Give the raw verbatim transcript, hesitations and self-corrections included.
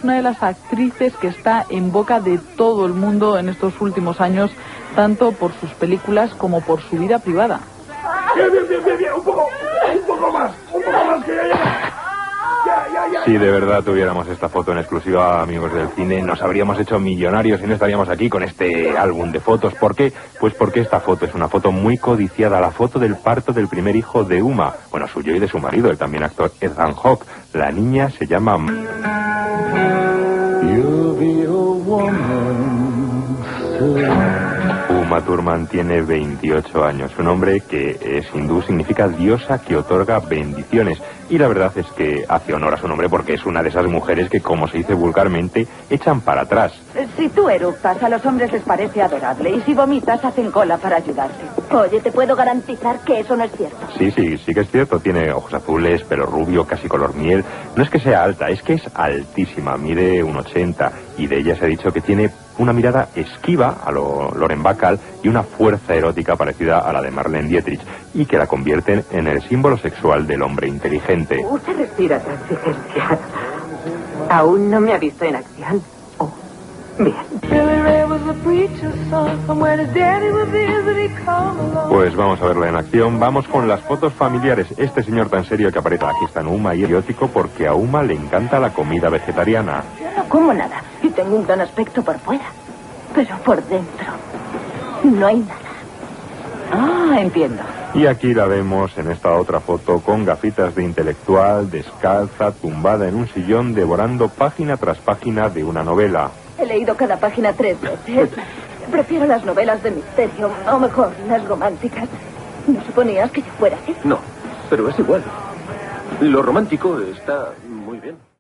es una de las actrices que está en boca de todo el mundo en estos últimos años, tanto por sus películas como por su vida privada. Bien, bien, bien, bien, bien. Un poco, un poco más, un poco más que ya llega. Ya, ya, ya. Si de verdad tuviéramos esta foto en exclusiva, amigos del cine, nos habríamos hecho millonarios y no estaríamos aquí con este álbum de fotos. ¿Por qué? Pues porque esta foto es una foto muy codiciada, la foto del parto del primer hijo de Uma, bueno, suyo y de su marido, el también actor Ethan Hawke. La niña se llama... Uma Thurman tiene veintiocho años. Su nombre, que es hindú, significa diosa que otorga bendiciones. Y la verdad es que hace honor a su nombre porque es una de esas mujeres que, como se dice vulgarmente, echan para atrás. Si tú eructas, a los hombres les parece adorable. Y si vomitas, hacen cola para ayudarte. Oye, te puedo garantizar que eso no es cierto. Sí, sí, sí que es cierto. Tiene ojos azules, pelo rubio, casi color miel. No es que sea alta, es que es altísima. Mide un ochenta. Y de ella se ha dicho que tiene una mirada esquiva a lo Lauren Bacall y una fuerza erótica parecida a la de Marlene Dietrich, y que la convierten en el símbolo sexual del hombre inteligente. Usted respira transigencia. Aún no me ha visto en acción. Oh, bien. Pues vamos a verla en acción. Vamos con las fotos familiares. Este señor tan serio que aparece aquí está en Uma y erótico porque a Uma le encanta la comida vegetariana. Yo no como nada y tengo un gran aspecto por fuera, pero por dentro no hay nada. Ah, entiendo. Y aquí la vemos en esta otra foto con gafitas de intelectual, descalza, tumbada en un sillón, devorando página tras página de una novela. He leído cada página tres veces. Prefiero las novelas de misterio, o mejor, las románticas. ¿No suponías que yo fuera así? No, pero es igual. Lo romántico está muy bien.